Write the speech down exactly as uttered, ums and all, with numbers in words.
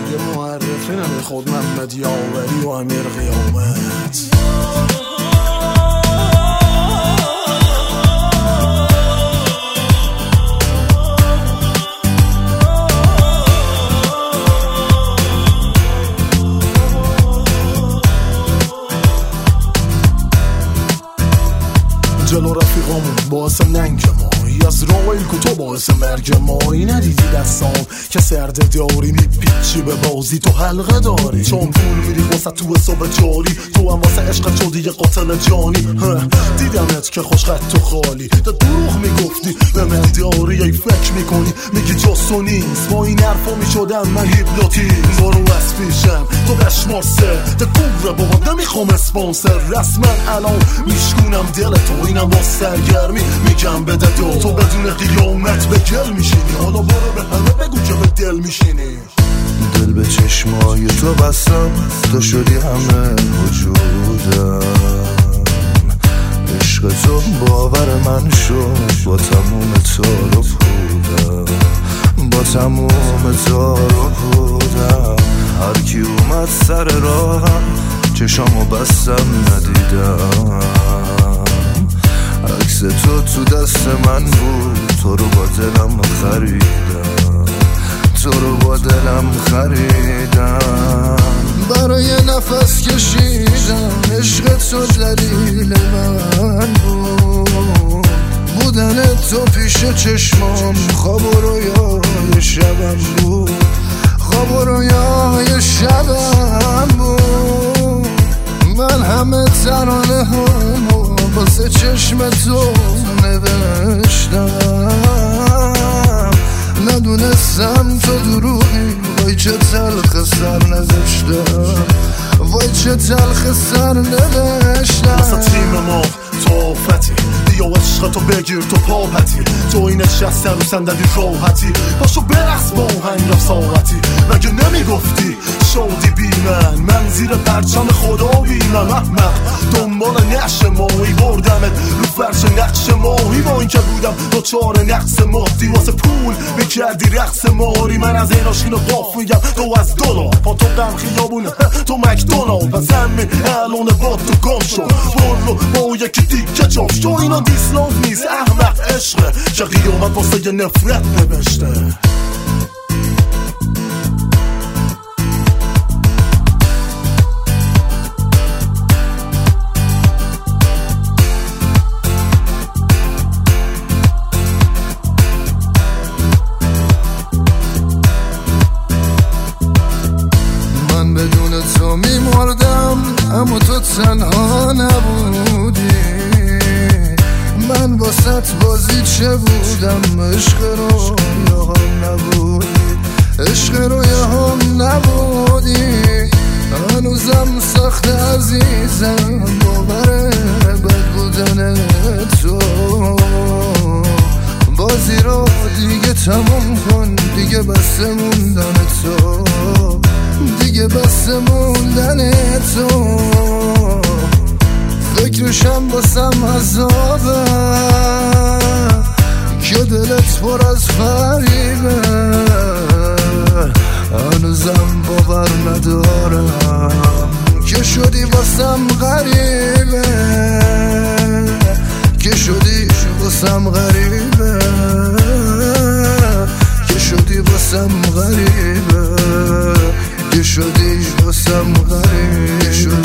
دیگه معرفی نمیخود محمد یاوری و امیر قیامت. جلو رفیقامون باعث ننگ ما، از راه کتو باعث مرگ ما. ای ندیدی دستان که سرده داری میپیچی به بازی تو حلقه داری، چون پول میری واسه تو حساب جاری، تو هم واسه عشقت شدی یه قاتل جانی. دیدمت که خوش خط و خالی تا دروغ میگفتی به من داری، ای فکر میکنی میگی جاسو نیست، با این حرفا میشدم من هیپنوتیزم. برو از پیشم تو بشمار سه تا کوره بابا نمیخوام اسپانسر، رسما الان میشکونم دل تو، اینم با سرگرمی میگم بده دو، تو بدون قیامت به گل میشینی، حالا برو به همه بگو که به دل میشینی. دل به چشمای تو بستم، تو شدی همه وجودم، عشق تو باور من شد، با تموم تار و پودم، با تموم تار و پودم. هر کی اومد سر راهم چشامو بستم ندیدم، عکس تو تو دست من بود، تو رو با دلم خریدم، تو رو با دلم خریدم. برای نفس کشیدم عشق تو دلیل من بود، بودن تو پیش چشمام خواب و رویای شبم بود، خواب و رویای شبم بود. من همه ترانه همو واسه چشم تو نوشتم، ندونستم تو دروغی، وای چه تلخ سر نذاشتم، وای چه تلخ سر نوشتم. واسه تیم ما تو آفتی، بیا عشق تو بگیر تو پاپتی، تو این نشسته رو صندلی راحتی، پاشو برقص با آهنگ ساعتی. مگه نمیگفتی شادی بی من، من زیر پرچم خدا بینم احمق، دنبال نقش ماهی بردمت رو فرش نقش ماهی، با این که بودم دو چهار نقص مادی، واسه پول بکردی رقص ماری. من از این آشین قاف میگم تو از دلار، پا تو غم خیابونه تو مکدونالد، و زمین الان با تو گم شد، برو با یکی دیگه جاش. تو اینا دیسلاف نیست احمق، عشقه که قیامت واسه یه نفرت نوشته. من بدون تو میمردم اما تو تنها نبودی، من واسط بازی چه بودم، عشق رو یا هم نبودی، عشق رو یا هم نبودی. هنوزم سخت عزیزم باور بد بودن تو، بازی رو دیگه تموم کن، دیگه بس موندن تو، دیگه بس موندن تو. فکرشم باسم عذابه که دلت پر از فریبه، هنوزم باور ندارم که شدی واسم غریبه، که شدی واسم غریبه، که شدی واسم غریبه، که شدی واسم غریبه.